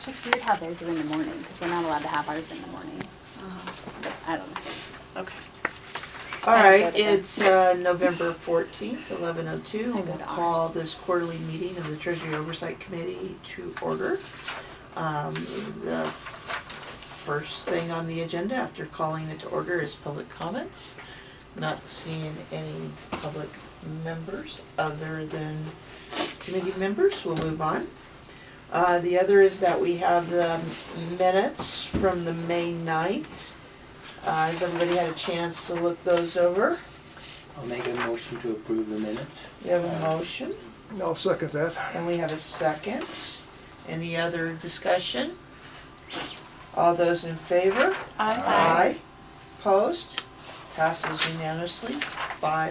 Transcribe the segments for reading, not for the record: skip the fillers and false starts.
just weird how theirs are in the morning, because we're not allowed to have ours in the morning. But I don't know. Okay. All I don't right, go to bed. it's November 14th, 11:02. I go We'll to call ours. this quarterly meeting of the Treasury Oversight Committee to order. The first thing on the agenda after calling it to order is public comments. Not seeing any public members other than committee members. We'll move on. The other is that we have the minutes from the May 9th. Has everybody had a chance to look those over? I'll make a motion to approve the minutes. We have a motion, I'll second that. and we have a second. Any other discussion? All those in favor? Aye. Opposed? Passes unanimously, 5-0.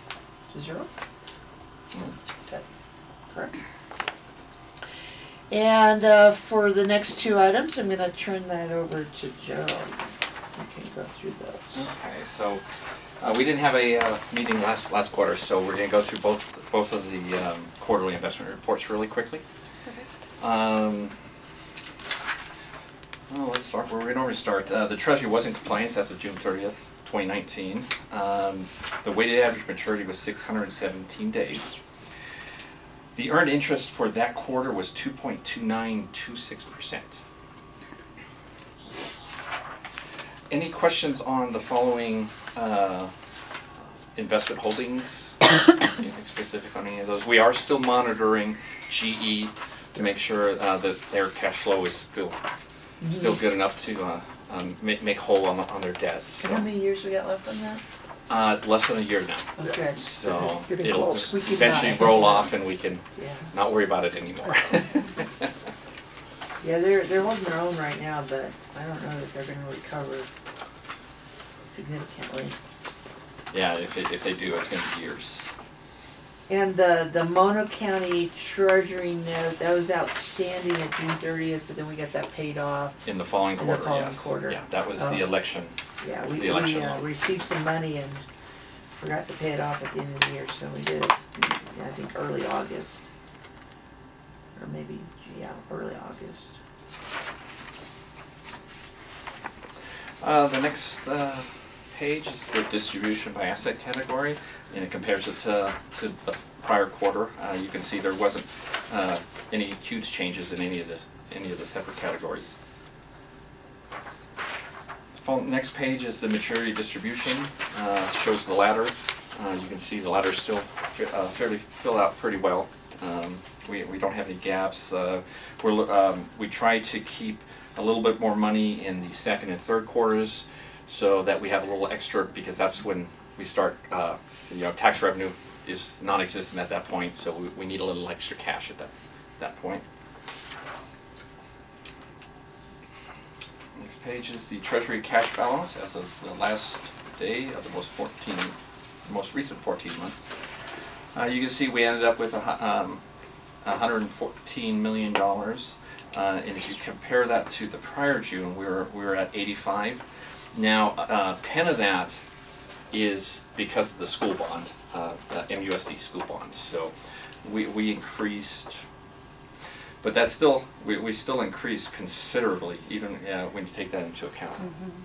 Is that correct? And for the next two items, I'm gonna turn that over to Joe. We can go through those. Okay, so we didn't have a meeting last quarter, so we're going to go through both of the quarterly investment reports really quickly. Well, let's start where we normally start. The Treasury was in compliance as of June 30th, 2019. The weighted average maturity was 617 days. The earned interest for that quarter was 2.2926%. Any questions on the following investment holdings? Anything specific on any of those? We are still monitoring GE to make sure that their cash flow is still good enough to make whole on their debts. How many years we got left on that? Less than a year now. Okay. So Getting it'll close. We can eventually buy. roll off and we can Yeah. not worry about it anymore. Yeah, they're holding their own right now, but I don't know that they're gonna recover significantly. Yeah, if they do, it's going to be years. And the Mono County Treasury note, that was outstanding at June 30th, but then we got that paid off. In the following In the quarter, following yes. quarter. Yeah, that was Oh. the election. Yeah, The election loan. received some money and forgot to pay it off at the end of the year, so we did it, I think, early August. Or maybe, yeah, early August. The next page is the distribution by asset category, and it compares it to the prior quarter. You can see there wasn't any huge changes in any of the separate categories. Next page is the maturity distribution. Shows the ladder. You can see the ladder still fairly filled out pretty well. We don't have any gaps. We try to keep a little bit more money in the second and third quarters, so that we have a little extra, because that's when we start. Tax revenue is non-existent at that point, so we need a little extra cash at that point. Next page is the Treasury cash balance as of the last day of the most recent 14 months. You can see we ended up with $114 million, and if you compare that to the prior June, we were at 85. Now, 10 of that is because of the school bond, the MUSD school bonds. So we increased, but that's still we still increased considerably, even when you take that into account.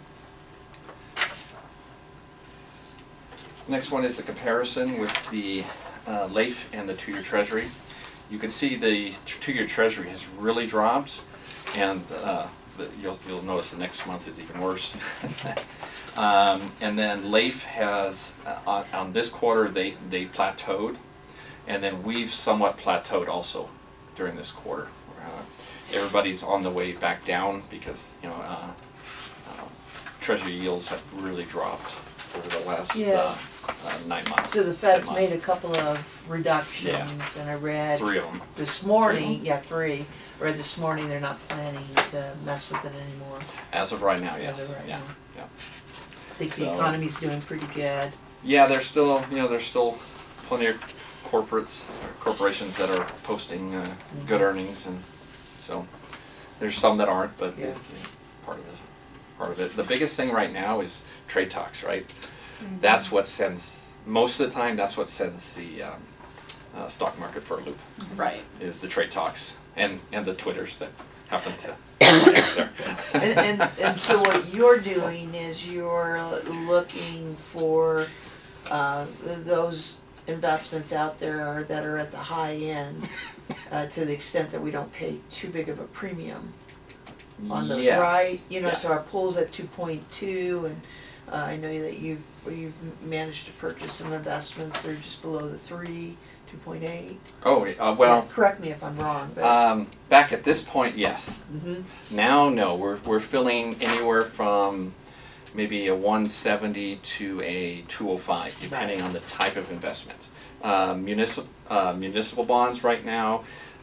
Next one is the comparison with the LAIF and the 2-year Treasury. You can see the 2-year Treasury has really dropped, and you'll notice the next month is even worse. And then LAIF has, on this quarter, they plateaued, and then we've somewhat plateaued also during this quarter. Everybody's on the way back down because Treasury yields have really dropped over the last 9 months. So the 10 Fed's months. made a couple of reductions, Yeah. and I read 3 of them. this morning, three. I read this morning they're not planning to mess with it anymore. As of right now, As yes. of right Yeah. now. Yeah. I think the So- economy's doing pretty good. Yeah, there's still plenty of corporations that are posting good earnings, and so there's some that aren't, but Yeah. it's part of it. The biggest thing right now is trade talks, right? That's what sends, most of the time, that's what sends the stock market for a loop, Right. is the trade talks and the Twitters that happened to fly out there. And so what you're doing is you're looking for those investments out there that are at the high end, to the extent that we don't pay too big of a premium on those, Yes, right? You know, yes. so our pool's at 2.2, and I know that you've managed to purchase some investments that are just below the 3, 2.8. Oh, well, Yeah, correct me if I'm wrong, but. back at this point, yes. Mhm. Now, no, we're filling anywhere from maybe a 170 to a 205, depending on the type of investment. Municipal bonds right now,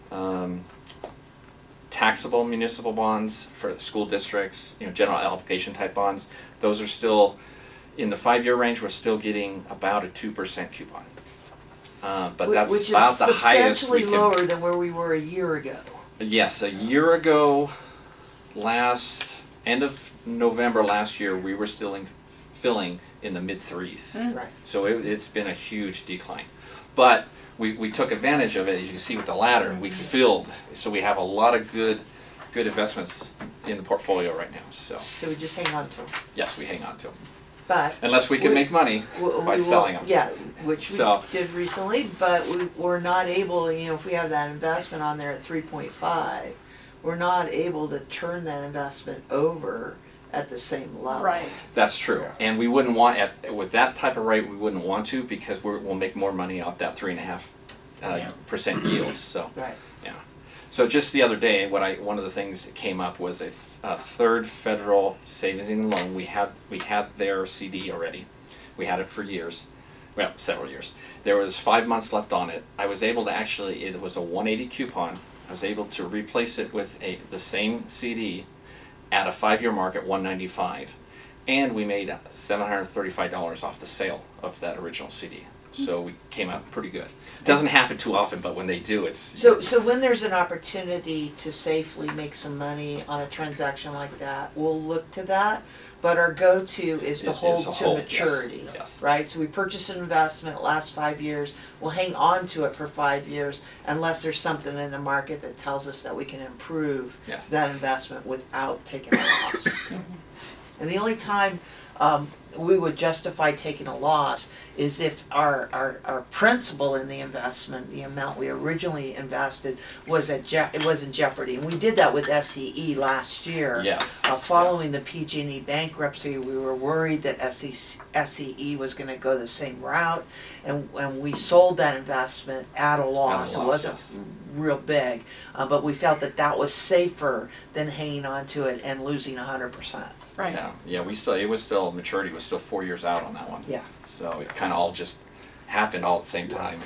taxable municipal bonds for the school districts, general obligation type bonds, those are still, in the 5-year range, we're still getting about a 2% coupon. But that's Which is about the highest we substantially can. lower than where we were a year ago. Yes, a year ago, end of November last year, we were still filling in the mid 3s. Right. So it's been a huge decline. But we took advantage of it, as you can see with the ladder. We filled, so we have a lot of good investments in the portfolio right now. So So we just hang on to them. yes, we hang on to them. But. Unless we can make money by selling them. Yeah, which we So- did recently, but we're not able, if we have that investment on there at 3.5, we're not able to turn that investment over at the same level. Right. That's true. And we wouldn't want, with that type of rate, we wouldn't want to, because we'll make more money off that 3.5% yield. So. Right. Yeah. So just the other day, one of the things that came up was a third federal savings and loan. We had their CD already. We had it for years, well, several years. There was 5 months left on it. I was able to it was a 180 coupon. I was able to replace it with the same CD at a 5-year mark at 195, and we made $735 off the sale of that original CD. So we came out pretty good. It doesn't happen too often, but when they do, it's... So when there's an opportunity to safely make some money on a transaction like that, we'll look to that. But our go-to is to hold to maturity, yes. right? So we purchase an investment, it lasts 5 years, we'll hang on to it for 5 years unless there's something in the market that tells us that we can improve Yes. that investment without taking a loss. And the only time we would justify taking a loss is if our principal in the investment, the amount we originally invested, was in jeopardy. And we did that with SCE last year. Yes. Following the PG&E bankruptcy, we were worried that SCE was going to go the same route, and we sold that investment at a loss. At a It loss, wasn't yes. real big, but we felt that was safer than hanging on to it and losing 100%. Right. Yeah. Maturity was still 4 years out on that one. Yeah. So it kind of all just happened all at the same time.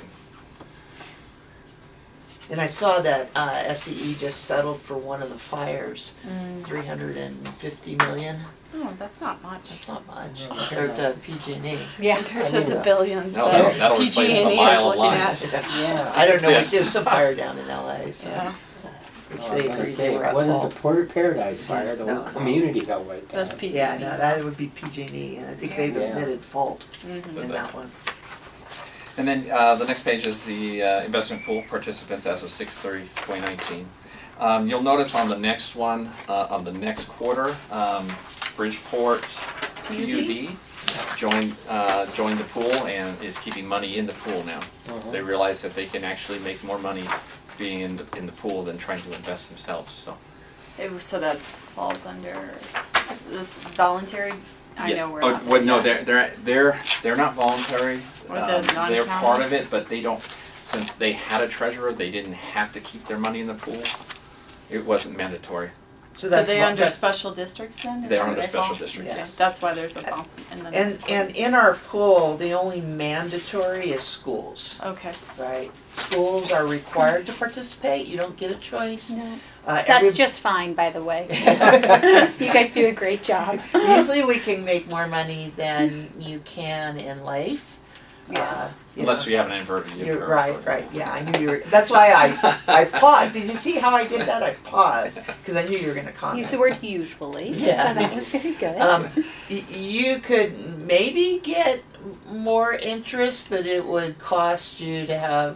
And I saw that SCE just settled for one of the fires, $350 million. Oh, that's not much. That's not much No. compared to PG&E. Yeah, compared to I mean, the billions No, that that'll replace a PG&E is mile of looking lines. at. Yeah. I don't know, That's it. there was some fire down in LA, so, Yeah, which Oh, I they was gonna agreed say, they were it at wasn't fault. the Port Paradise fire, the No, whole no. community got wiped out. that's PG&E. Yeah, no, that would be PG&E, and I think they've Yeah. admitted fault Mhm. in that one. And then the next page is the investment pool participants as of 6/30/2019. You'll notice on the next one, on the next quarter, Bridgeport PUD joined the pool and is keeping money in the pool now. Uh-huh. They realize that they can actually make more money being in the pool than trying to invest themselves. So So that falls under this voluntary. I know we're not. well, no, yeah. they're not voluntary. Or the They're non-county? part of it, but they don't. Since they had a treasurer, they didn't have to keep their money in the pool. It wasn't mandatory. So that's they're what- under that's- special districts then? Is They're that under where they special fall? districts, Yeah, yes. that's why there's a bump in the next And in our pool, the only mandatory is schools, Okay. right? Schools are required to participate, you don't get a choice. No, Every- that's just fine, by the way. You guys do a great job. Usually we can make more money than you can in life. Unless you have an inverted yield You're curve. right, yeah, I knew you were, that's why I paused. Did you see how I did that? I paused, because I knew you were gonna comment. Use the word usually. Yeah. So that was very good. You could maybe get more interest, but it would cost you to have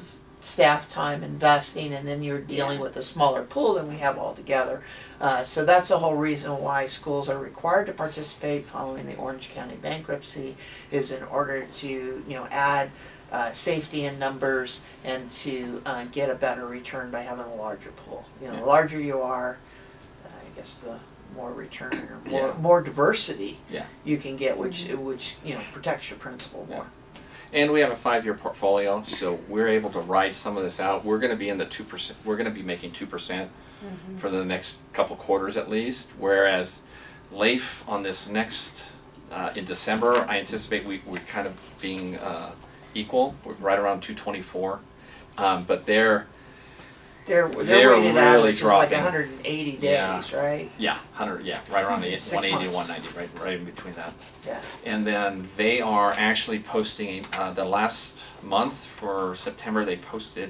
staff time investing, and then you're dealing Yeah. with a smaller pool than we have altogether. So that's the whole reason why schools are required to participate following the Orange County bankruptcy, is in order to, add safety in numbers and to get a better return by having a larger pool. The larger you are, I guess the more return or more diversity Yeah. you can get, which protects your principal more. And we have a 5-year portfolio, so we're able to ride some of this out. We're going to be in the 2%. We're going to be making 2% for the next couple quarters at least. Whereas LAIF on this next in December, I anticipate we're kind of being equal. We're right around 224, but they're They're really weighted average is like dropping. 180 days, Yeah. right? 100, right around the 6 180 to months. 190, right in between that. Yeah. And then they are actually posting, the last month for September, they posted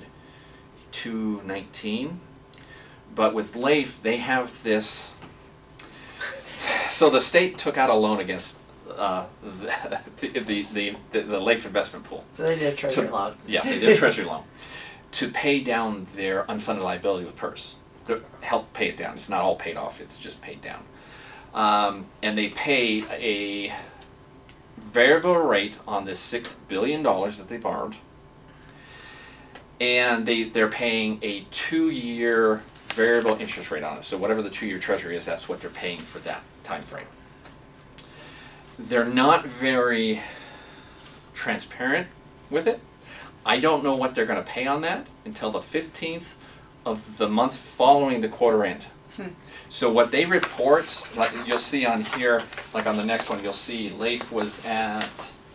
219. But with LAIF, they have this, so the state took out a loan against the LAIF investment pool. So they did a treasury loan. Yes, they did a treasury loan to pay down their unfunded liability with PERS, to help pay it down. It's not all paid off, it's just paid down. And they pay a variable rate on this $6 billion that they borrowed. And they're paying a 2-year variable interest rate on it. So whatever the 2-year treasury is, that's what they're paying for that time frame. They're not very transparent with it. I don't know what they're going to pay on that until the 15th of the month following the quarter end. So what they report, like you'll see on here, like on the next one, you'll see LAIF was at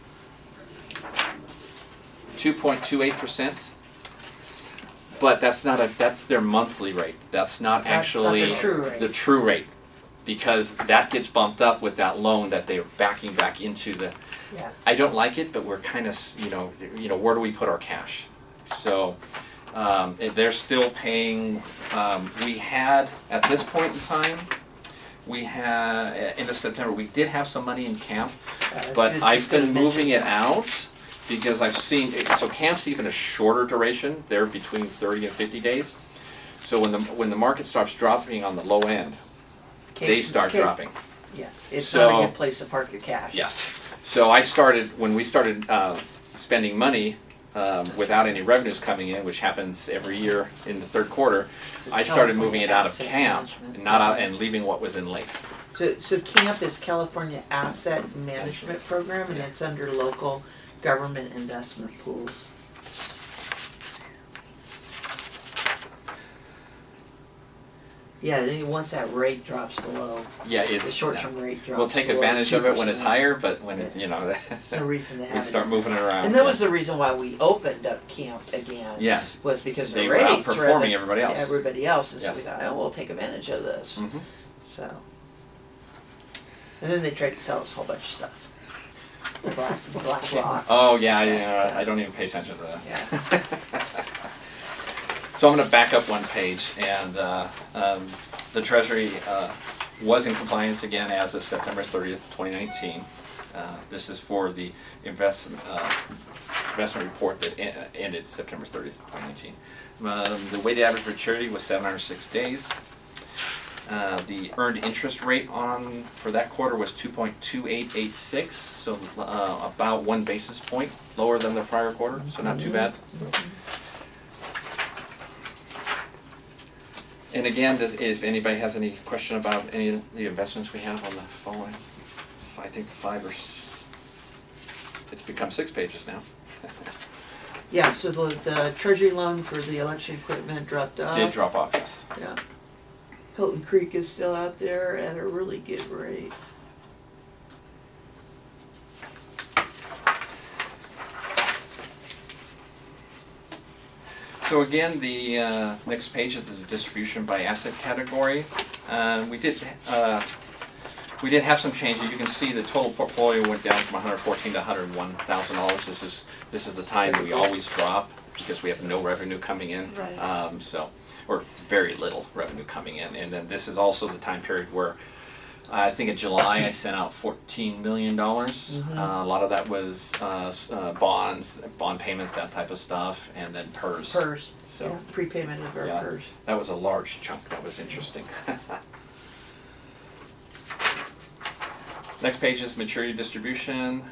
2.28%. But that's their monthly rate. That's not actually the true rate. the true rate, because that gets bumped up with that loan that they're backing back into the. Yeah. I don't like it, but we're kind of, where do we put our cash? So they're still paying. We had, at this point in time, we had, end of September, we did have some money in camp, That's but good- I've it's good been to moving it mention. out because I've seen, so camp's even a shorter duration. They're between 30 and 50 days. So when the market starts dropping on the low end, they Case is start king. dropping. Yeah, it's So- not a good place to park your cash. Yes. So when we started spending money without any revenues coming in, which happens every year in the third quarter, I started moving it out of Asset camp, Management. and leaving what was in LAIF. So CAMP is California Asset Management Program, and it's under local government investment pools. Yeah, then once that rate drops below, Yeah, the it's. short-term rate drops We'll take below advantage of it when it's 2%. higher, but when it's, There's no reason to we have start it. moving it around. And that was the reason why we opened up CAMP again. Yes. Was because They the were rates outperforming everybody else. Everybody else, and so we Yes. thought, oh, we'll take advantage of this. Mm-hmm. So, and then they tried to sell us a whole bunch of stuff. The Black Rock. Oh yeah, I don't even pay attention to that. Yeah. So I'm going to back up one page, and the Treasury was in compliance again as of September 30th, 2019. This is for the investment report that ended September 30th, 2019. The weighted average maturity was 706 days. The earned interest rate for that quarter was 2.2886, so about 1 basis point lower than the prior quarter, so not too bad. And again, if anybody has any question about any of the investments we have on the following, I think 5 or it's become 6 pages now. Yeah, so the treasury loan for the election equipment dropped off. Did drop off, yes. Yeah. Hilton Creek is still out there at a really good rate. So again, the next page is the distribution by asset category. We did have some changes. You can see the total portfolio went down from $114,000 to $101,000. This is the time that we always drop because we have no revenue coming in. Right. Or very little revenue coming in. And then this is also the time period where I think in July I sent out $14 million. A lot of that was bonds, bond payments, that type of stuff, and then PERS. PERS, So yeah, prepayment of our yeah, PERS. that was a large chunk. That was interesting. Next page is maturity distribution.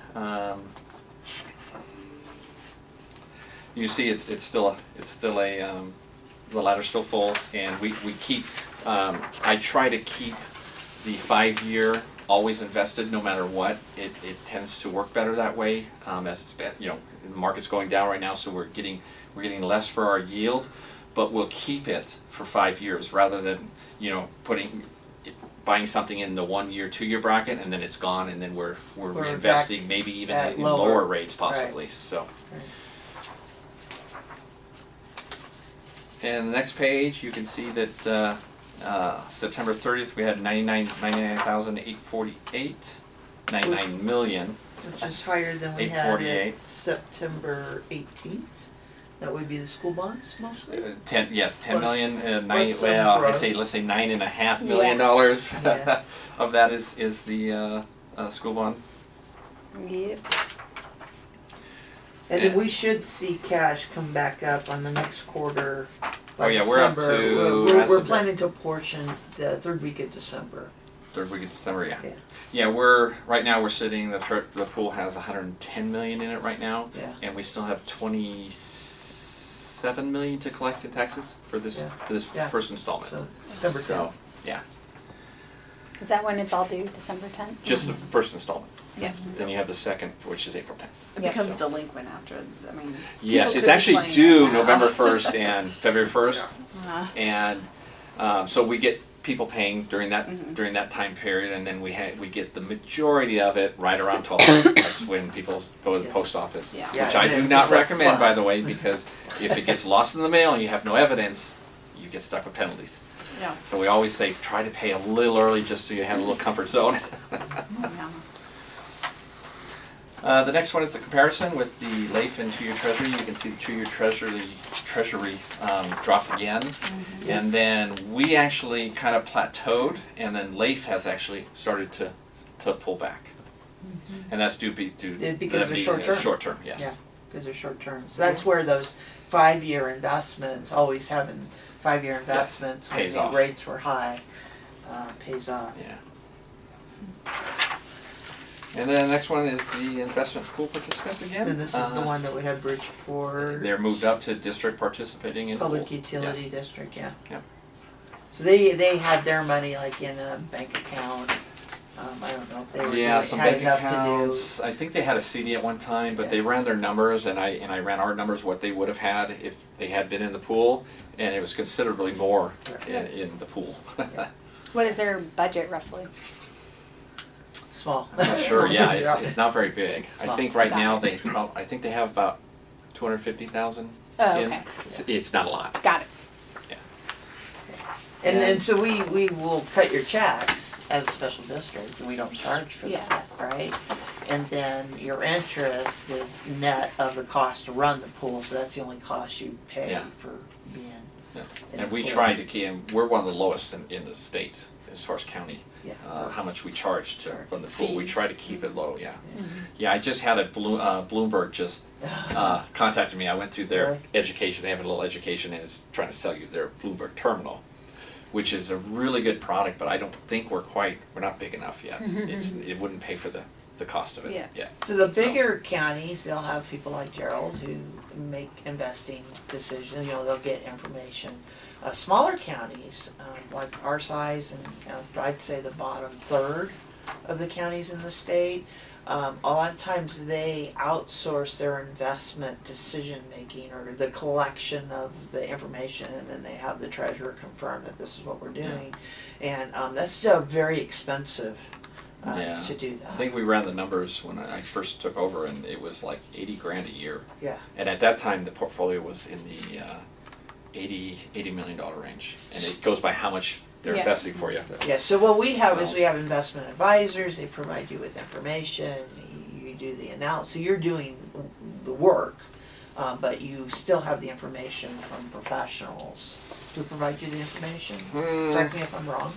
You see, it's still a the ladder's still full, and we keep. I try to keep the 5-year always invested no matter what. It tends to work better that way. As it's been, the market's going down right now, so we're getting less for our yield, but we'll keep it for 5 years rather than buying something in the 1 year, 2 year bracket, and then it's gone, and then we're reinvesting maybe even at in lower lower rates possibly. Right. So. Right. And the next page, you can see that September 30th we had 99,848, 99 million. Which is higher than we had 848. at September 18th. That would be the school bonds mostly? 10 Plus- million. plus some growth. Let's say $9.5 million dollars Yeah. of that is the school bonds. Yep. And then we should see cash come back up on the next quarter. by Oh, yeah, we're up December. to- We're as of- planning to apportion the third week of December. Third week of December, yeah. Yeah. Yeah, right now we're sitting. The pool has 110 million in it right now, Yeah. and we still have 27 million to collect in taxes for this Yeah. first installment. So December So, 10th. yeah, Is that when it's all due, December 10th? just the first installment. Yeah. Then you have the second, which is April 10th. It Yep. becomes So- delinquent after, Yes, people it's could be actually playing due it now. November 1st and February 1st, Yeah. and so we get people paying during that time period, and then we get the majority of it right around 12. That's when people go to the post office, Yeah. which Yeah, I and do it's not like recommend, fun. by the way, because if it gets lost in the mail and you have no evidence, you get stuck with penalties. Yeah. So we always say try to pay a little early just so you have a little comfort zone. Yeah. The next one is the comparison with the LAIF and 2-year Treasury. You can see the 2-year Treasury dropped again, and then we actually kind of plateaued, and then LAIF has actually started to pull back, and that's due to Because them they're being short-term. short-term, yes. Yeah, because they're short term. So that's where those 5-year investments, always having 5-year investments when pays the off. rates were high, pays off. Yeah. And then the next one is the investment pool participants again. And this is the one that we had Bridgeport They're moved up to district participating in Public pool. Utility Yes. District, yeah. Yep. So they had their money like in a bank account. I don't know if they were Yeah, some had bank enough accounts. I think they had a CD at one time, but Yeah. they ran their numbers, and I ran our numbers what they would have had if they had been in the pool, and it was considerably more in the pool. What is their budget roughly? Small. I'm not sure. Yeah, it's not very big. I Small. think right now Got I think they have about 250,000. Oh, in. okay. It's not a lot. Got it. And then so we will cut your checks as a special district, and we don't charge for Yeah. that, right? And then your interest is net of the cost to run the pool, so that's the only cost you pay Yeah. for being Yeah. in And the we pool. try to keep. We're one of the lowest in the state as far as county. Yeah. How much we charge to run the pool. We Fees. try to keep it low, yeah. Yeah, I just had Bloomberg just contacted me. I went through their Really? education. They have a little education, and it's trying to sell you their Bloomberg terminal, which is a really good product, but I don't think we're not big enough yet. It wouldn't pay for the cost of it Yeah. yet. So the bigger counties, they'll have people like Gerald who make investing decisions, they'll get information. Smaller counties, like our size and I'd say the bottom third of the counties in the state, a lot of times they outsource their investment decision making or the collection of the information, and then they have the treasurer confirm that this is what we're doing. And that's still very expensive Yeah. to do that. I think we ran the numbers when I first took over, and it was like $80,000 a year. Yeah. And at that time, the portfolio was in the $80 million range, and it goes by how much they're Yeah. investing for you. Yeah, so what we have is So- we have investment advisors, they provide you with information, you do the analysis, so you're doing the work, but you still have the information from professionals who provide you the information. Correct me if I'm wrong.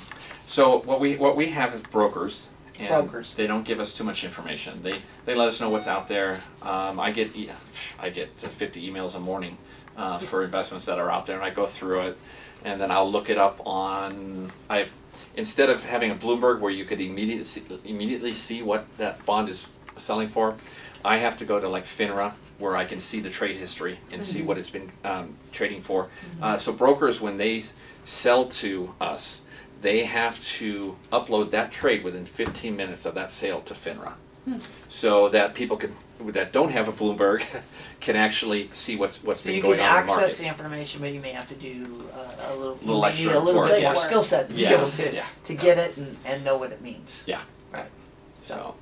So what we have is brokers. And Brokers. They don't give us too much information. They let us know what's out there. I get 50 emails a morning for investments that are out there, and I go through it, and then I'll look it up on. Instead of having a Bloomberg where you could immediately see what that bond is selling for, I have to go to like FINRA where I can see the trade history and see what it's been trading for. So brokers, when they sell to us, they have to upload that trade within 15 minutes of that sale to FINRA, so that people that don't have a Bloomberg can actually see what's So been you going can on in the access the market. information, but you may have to do a little, Little you may extra need a little work, bit yeah. more skill set to be Yeah, able to, yeah. to get it and know what it means. Yeah. Right. So.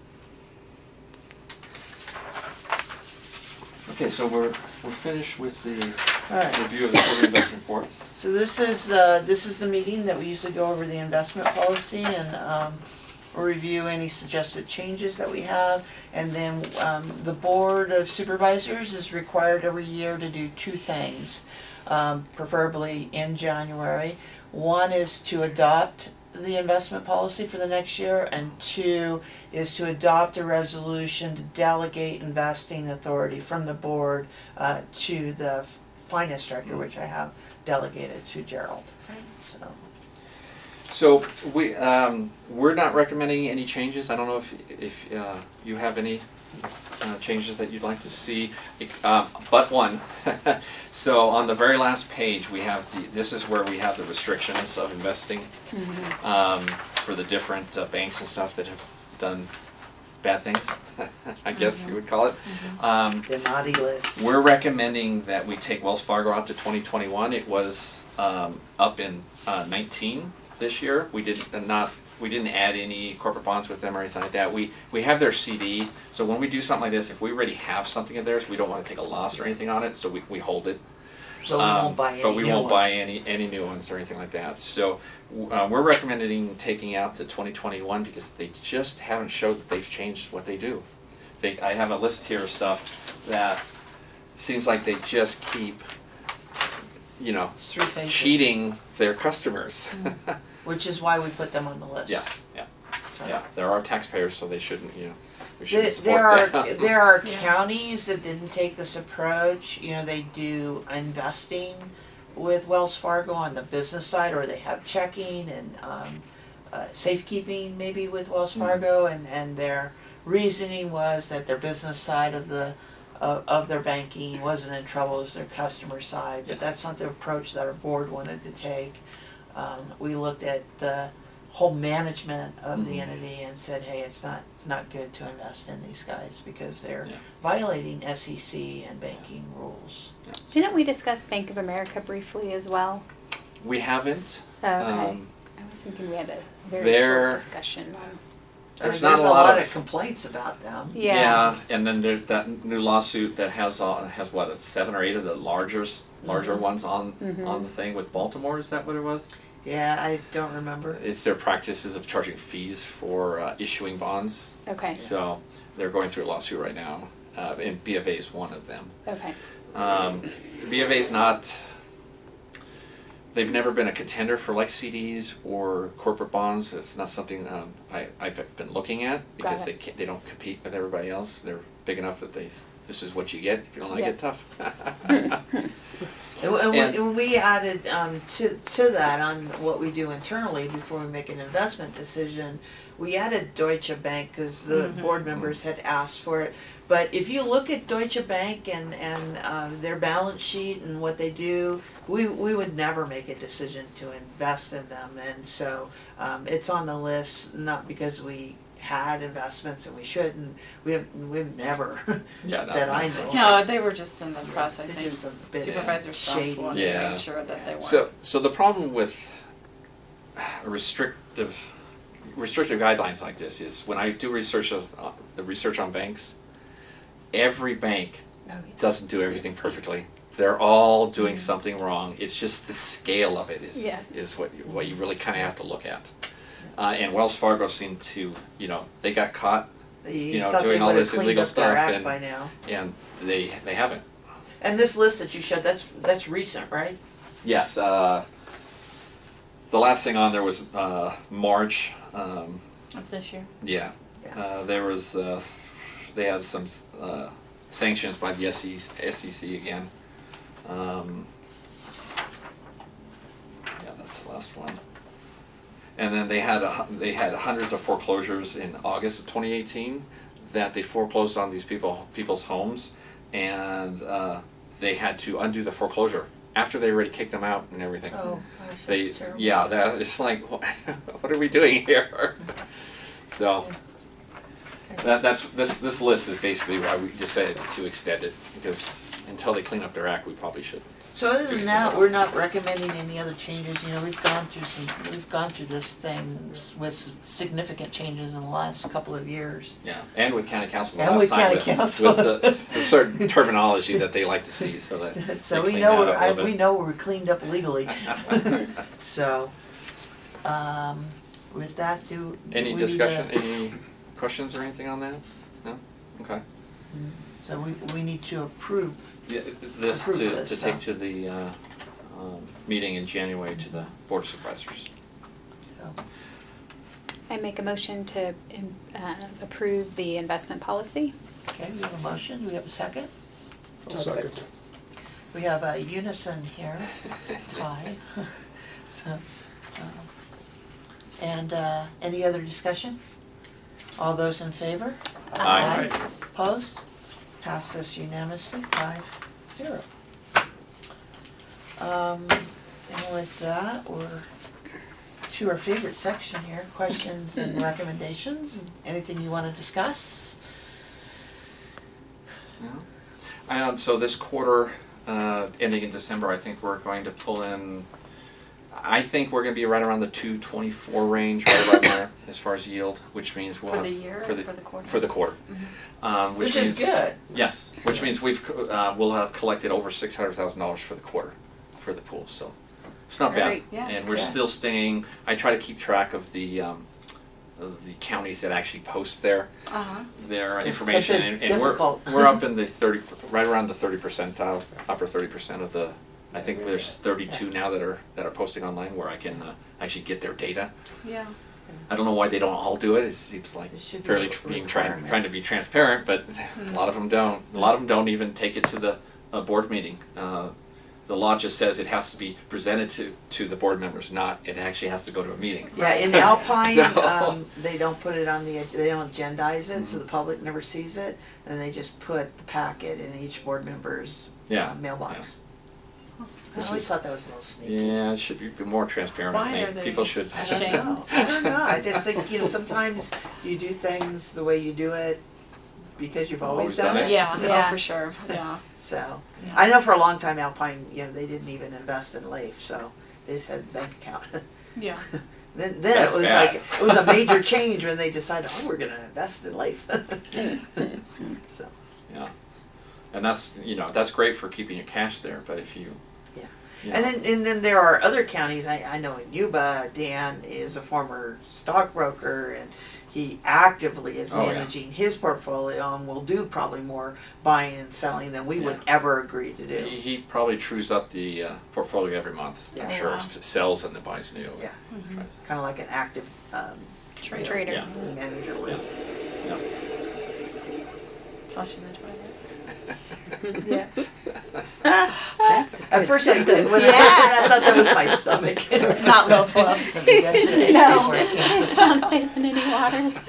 Okay, so we're finished with the All right. review of the quarterly investment report. So this is the meeting that we usually go over the investment policy and review any suggested changes that we have. And then the Board of Supervisors is required every year to do two things, preferably in January. One is to adopt the investment policy for the next year, and two is to adopt a resolution to delegate investing authority from the board to the finance director, which I have delegated to Gerald. So So we're not recommending any changes. I don't know if you have any changes that you'd like to see, but one. So on the very last page, we have this is where we have the restrictions of investing for the different banks and stuff that have done bad things, I guess you would call it. the naughty list. We're recommending that we take Wells Fargo out to 2021. It was up in 19 this year. We didn't add any corporate bonds with them or anything like that. We have their CD, so when we do something like this, if we already have something of theirs, we don't want to take a loss or anything on it, so we hold it. So we won't buy any But we new won't buy ones. any new ones or anything like that. So we're recommending taking out to 2021 because they just haven't showed that they've changed what they do. I have a list here of stuff that seems like they just keep, It's 3 pages. cheating their customers. Which is why we put them on the list. Yes, yeah, So- yeah. There are taxpayers, so they shouldn't, we shouldn't There support them. there are counties that didn't take this approach. They do investing with Wells Fargo on the business side, or they have checking and safekeeping maybe with Wells Fargo, and their reasoning was that their business side of their banking wasn't in trouble as their customer side. But Yes. that's not the approach that our board wanted to take. We looked at the whole management of the entity and said, hey, it's not good to invest in these guys because they're Yeah. violating SEC and banking rules. Didn't we discuss Bank of America briefly as well? We haven't. Oh, okay. Um, I was thinking we had a very they're- short discussion on. There's There's not a a lot lot of- of complaints about them. Yeah. And then there's that new lawsuit that has what, 7 or 8 of the larger ones on the thing with Baltimore. Is that what it was? Yeah, I don't remember. It's their practices of charging fees for issuing bonds. Okay. So they're going through a lawsuit right now, and B of A is one of them. Okay. B of A is not. They've never been a contender for like CDs or corporate bonds. It's not something I've been looking at because Got it. they don't compete with everybody else. They're big enough that this is what you get. If you don't like Yeah. it, tough. And we added to that on what we do internally before we make an investment decision. We added Deutsche Bank because the board members had asked for it. But if you look at Deutsche Bank and their balance sheet and what they do, we would never make a decision to invest in them. And so it's on the list, not because we had investments and we shouldn't. We've never Yeah, that I know. No, they were just in the press, I They're think. just a bit Supervisor Stump shady. wanted Yeah. to make sure that they weren't. So the problem with restrictive guidelines like this is when I do the research on banks, every bank doesn't do everything perfectly. They're all doing something wrong. It's just the scale of it is what you really kind of have to look at. And Wells Fargo seemed to, they got caught, You know, thought doing they all would have this cleaned illegal up their stuff act and- by now. and they haven't. And this list that you showed, that's recent, right? Yes, The last thing on there was March. Of this year. Yeah. Yeah. There was, they had some sanctions by the SEC again. Yeah, that's the last one. And then they had hundreds of foreclosures in August of 2018 that they foreclosed on these people's homes, and they had to undo the foreclosure after they already kicked them out and everything. Oh, gosh, They, that's terrible. yeah, that it's like, what are we doing here? So that's this list is basically why we decided to extend it, because until they clean up their act, we probably shouldn't. So other than that, we're not recommending any other changes. You know, we've gone through this thing with significant changes in the last couple of years. Yeah, and with county council the And last with time county council. with the certain terminology that they like to see, so that So they we clean know that up a little we bit. know we're cleaned up legally. So, with that, Any we, discussion? Any questions or anything on that? No. Okay. So we need to approve. Yeah, this Approve to this, take so. to the meeting in January to the board of supervisors. So, I make a motion to approve the investment policy. okay, we have a motion. Do we have a second? I'll second. We have a unison here, tie. So, and any other discussion? All those in favor? Aye. Opposed? Passes unanimously, 5-0. And with that, we're to our favorite section here, questions and recommendations. Anything you want to discuss? Yeah. So this quarter, ending in December, I think we're going to pull in. I think we're going to be right around the 224 range, right around there, as far as yield, which means we'll For have the year for or the, for the quarter? For the quarter. Which means, is good. Yes, which means we'll have collected over $600,000 for the quarter for the pool. So it's not bad, Great. Yeah, it's and we're good. still staying. I try to keep track of the counties that actually post their It's information, such a and we're difficult- we're up in the 30, right around the 30 percentile, upper 30% of the. I think there's 32 now that are posting online where I can actually get their data. Yeah. I don't know why they don't all do it. It seems like It should be fairly a being requirement. trying to be transparent, but a lot of them don't. A lot of them don't even take it to the board meeting. The law just says it has to be presented to the board members, not it actually has to go to a meeting. Yeah, in Alpine, So- they don't put it on they don't agendize it, so the public never sees it, and they just put the packet in each board member's Yeah, mailbox. I This always is- thought that was a little sneaky. Yeah, it should be more transparent. I Why think are they people should. I don't ashamed? know. I don't know. I just think, sometimes you do things the way you do it because you've always done it. Yeah, Yeah. oh, for sure, yeah. So, Yeah. I know for a long time Alpine, they didn't even invest in Leaf, so they just had a bank account. Yeah. Then That's it was bad. like, it was a major change when they decided, we're gonna invest in Leaf. So, Yeah, and that's great for keeping your cash there. But if you, yeah. you And know, then there are other counties, I know in Yuba, Dan is a former stockbroker and he actively is Oh, yeah. managing his portfolio and will do probably more buying and selling than we would ever agree to do. he probably trues up the portfolio every month. I'm Yeah. sure Wow. sells and then buys new. Yeah. Mhm. Kind of like an active Trader. Yeah. manager will. Yeah. Flush in the toilet. Yeah. At first I did, when I Yeah. first heard it, I thought that was my stomach. It's not low flow. Maybe I should have ate No, before I came. it's not safe in any water.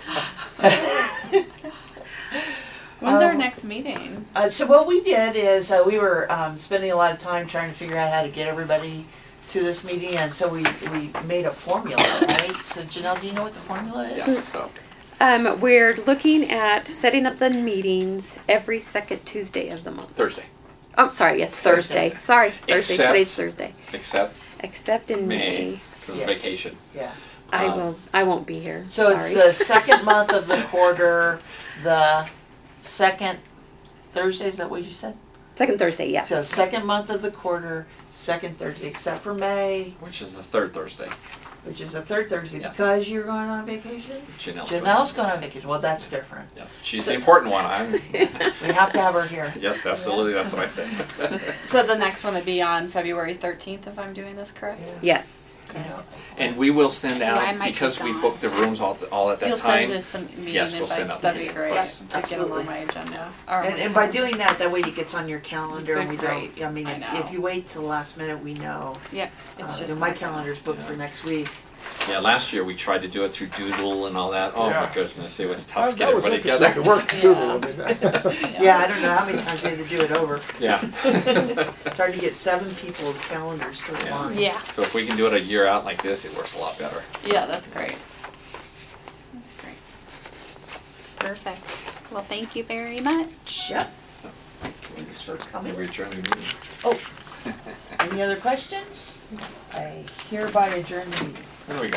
When's our next meeting? So what we did is we were spending a lot of time trying to figure out how to get everybody to this meeting, and so we made a formula, right? So Janelle, do you know what the formula is? Yeah. So We're looking at setting up the meetings every second Tuesday of the month. Thursday, Oh, sorry, yes, Thursday. Thursday. Sorry, Thursday. Except- Today's Thursday. except Except in May May. because Yeah. of vacation. Yeah. I won't be here. So it's sorry. the second month of the quarter, the second Thursday, is that what you said? Second Thursday, yes. So second month of the quarter, second Thursday, except for May, Which is the third Thursday. which is the third Thursday, Yes. because you're going on vacation? Janelle's Going on vacation, well, that's different. Yes, she's the important one. I'm. We have to have her here. Yes, absolutely. That's what I think. So the next one would be on February 13th, if I'm doing this correct? Yes. you know. And we will send Well, I out, might because be we gone. booked the rooms all at that You'll time. send us some meeting Yes, we'll send invites, out the that'd be meeting great, invites. to get them Absolutely. on my agenda. Or And my by doing that way it gets on your calendar and we Good, don't, great. I mean, I if know. you wait till the last minute, we know. Yeah, it's You just. know, my not gonna- calendar's booked for next week. Yeah, last year we tried to do it through Doodle and all that. Oh my Yeah. goodness, it was tough to get That was everybody interesting together. to work too. Yeah, I don't know how many times we had to do it over. Yeah. Tried to get 7 people's calendars to Yeah. align. Yeah. So if we can do it a year out like this, it works a lot better. Yeah, that's great. That's great. Perfect. Well, thank you very much. Yep. Thanks for And coming. we adjourn the meeting. Oh, any other questions? I hereby adjourn the meeting. What do we got?